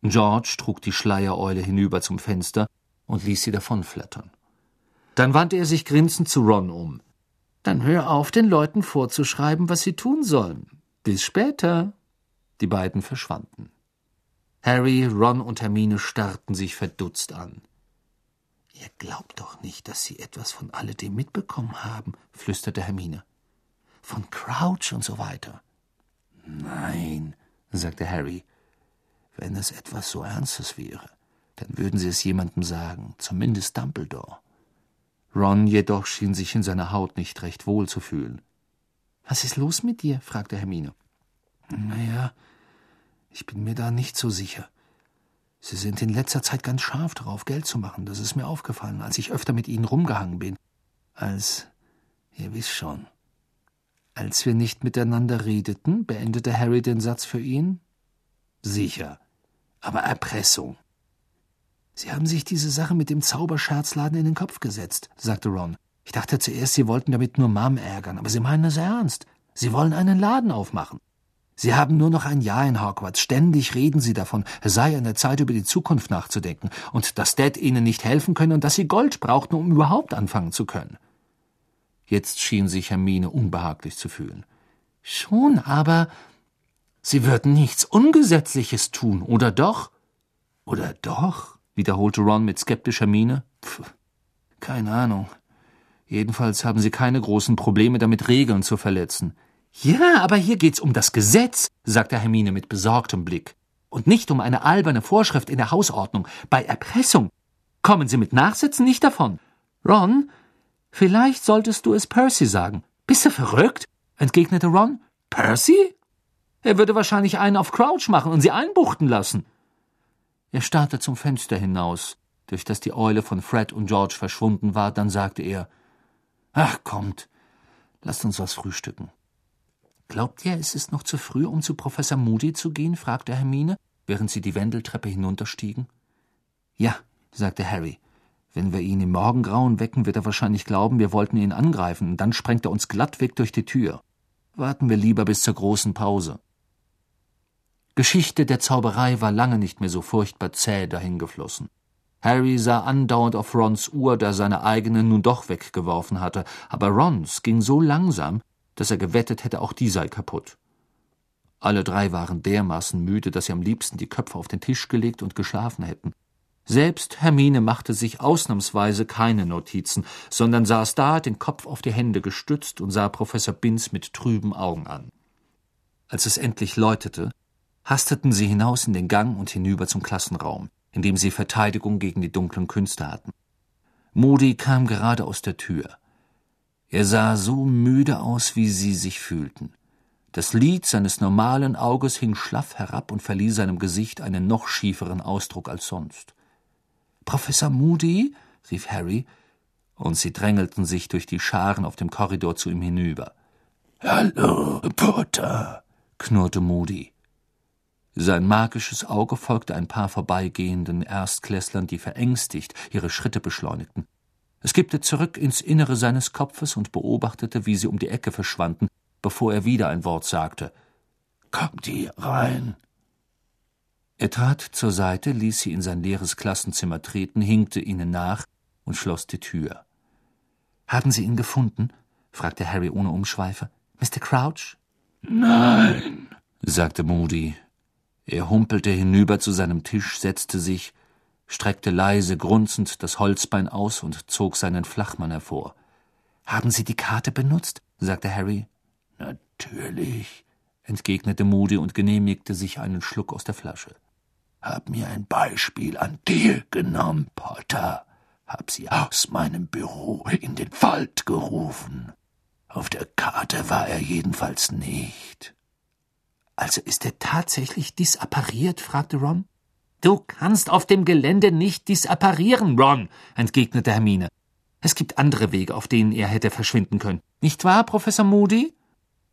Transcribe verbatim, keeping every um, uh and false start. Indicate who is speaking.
Speaker 1: George trug die Schleiereule hinüber zum Fenster und ließ sie davonflattern. Dann wandte er sich grinsend zu Ron um. »Dann hör auf, den Leuten vorzuschreiben, was sie tun sollen. Bis später.« Die beiden verschwanden. Harry, Ron und Hermine starrten sich verdutzt an. »Ihr glaubt doch nicht, dass Sie etwas von alledem mitbekommen haben«, flüsterte Hermine. »Von Crouch und so weiter.« »Nein«, sagte Harry. »Wenn es etwas so Ernstes wäre, dann würden Sie es jemandem sagen, zumindest Dumbledore.« Ron jedoch schien sich in seiner Haut nicht recht wohl zu fühlen. »Was ist los mit dir?« fragte Hermine. »Naja, ich bin mir da nicht so sicher. Sie sind in letzter Zeit ganz scharf darauf, Geld zu machen. Das ist mir aufgefallen, als ich öfter mit Ihnen rumgehangen bin. Als, ihr wisst schon.« »Als wir nicht miteinander redeten«, beendete Harry den Satz für ihn. »Sicher, aber Erpressung.« »Sie haben sich diese Sache mit dem Zauberscherzladen in den Kopf gesetzt«, sagte Ron. »Ich dachte zuerst, Sie wollten damit nur Mom ärgern, aber Sie meinen es ernst. Sie wollen einen Laden aufmachen. Sie haben nur noch ein Jahr in Hogwarts. Ständig reden Sie davon, es sei an der Zeit, über die Zukunft nachzudenken und dass Dad Ihnen nicht helfen könne und dass Sie Gold brauchten, um überhaupt anfangen zu können.« Jetzt schien sich Hermine unbehaglich zu fühlen. »Schon, aber Sie würden nichts Ungesetzliches tun, oder doch?« »Oder doch?«, wiederholte Ron mit skeptischer Miene. »Pff, keine Ahnung. Jedenfalls haben Sie keine großen Probleme damit, Regeln zu verletzen.« »Ja, aber hier geht's um das Gesetz«, sagte Hermine mit besorgtem Blick. »Und nicht um eine alberne Vorschrift in der Hausordnung. Bei Erpressung kommen Sie mit Nachsitzen nicht davon. Ron, vielleicht solltest du es Percy sagen.« »Bist du verrückt?«, entgegnete Ron. »Percy? Er würde wahrscheinlich einen auf Crouch machen und sie einbuchten lassen.« Er starrte zum Fenster hinaus, durch das die Eule von Fred und George verschwunden war. Dann sagte er, »Ach, kommt, lasst uns was frühstücken.« »Glaubt ihr, es ist noch zu früh, um zu Professor Moody zu gehen?« fragte Hermine, während sie die Wendeltreppe hinunterstiegen. »Ja«, sagte Harry. »Wenn wir ihn im Morgengrauen wecken, wird er wahrscheinlich glauben, wir wollten ihn angreifen, und dann sprengt er uns glattweg durch die Tür. Warten wir lieber bis zur großen Pause.« Geschichte der Zauberei war lange nicht mehr so furchtbar zäh dahingeflossen. Harry sah andauernd auf Rons Uhr, da seine eigene nun doch weggeworfen hatte, aber Rons ging so langsam, dass er gewettet hätte, auch die sei kaputt. Alle drei waren dermaßen müde, dass sie am liebsten die Köpfe auf den Tisch gelegt und geschlafen hätten. Selbst Hermine machte sich ausnahmsweise keine Notizen, sondern saß da, den Kopf auf die Hände gestützt und sah Professor Binns mit trüben Augen an. Als es endlich läutete, hasteten sie hinaus in den Gang und hinüber zum Klassenraum, in dem sie Verteidigung gegen die dunklen Künste hatten. Moody kam gerade aus der Tür. Er sah so müde aus, wie sie sich fühlten. Das Lid seines normalen Auges hing schlaff herab und verlieh seinem Gesicht einen noch schieferen Ausdruck als sonst. »Professor Moody?« rief Harry, und sie drängelten sich durch die Scharen auf dem Korridor zu ihm hinüber. »Hallo, Potter«, knurrte Moody. Sein magisches Auge folgte ein paar vorbeigehenden Erstklässlern, die verängstigt ihre Schritte beschleunigten. Es kippte zurück ins Innere seines Kopfes und beobachtete, wie sie um die Ecke verschwanden, bevor er wieder ein Wort sagte. »Kommt hier rein!« Er trat zur Seite, ließ sie in sein leeres Klassenzimmer treten, hinkte ihnen nach und schloss die Tür. »Haben Sie ihn gefunden?« fragte Harry ohne Umschweife. »Mister Crouch?« »Nein«, sagte Moody. Er humpelte hinüber zu seinem Tisch, setzte sich, streckte leise grunzend das Holzbein aus und zog seinen Flachmann hervor. »Haben Sie die Karte benutzt?« sagte Harry. »Natürlich«, entgegnete Moody und genehmigte sich einen Schluck aus der Flasche. »Hab mir ein Beispiel an dir genommen, Potter. Hab sie aus meinem Büro in den Wald gerufen. Auf der Karte war er jedenfalls nicht.« »Also ist er tatsächlich disappariert?« fragte Ron. »Du kannst auf dem Gelände nicht disapparieren, Ron«, entgegnete Hermine. »Es gibt andere Wege, auf denen er hätte verschwinden können. Nicht wahr, Professor Moody?«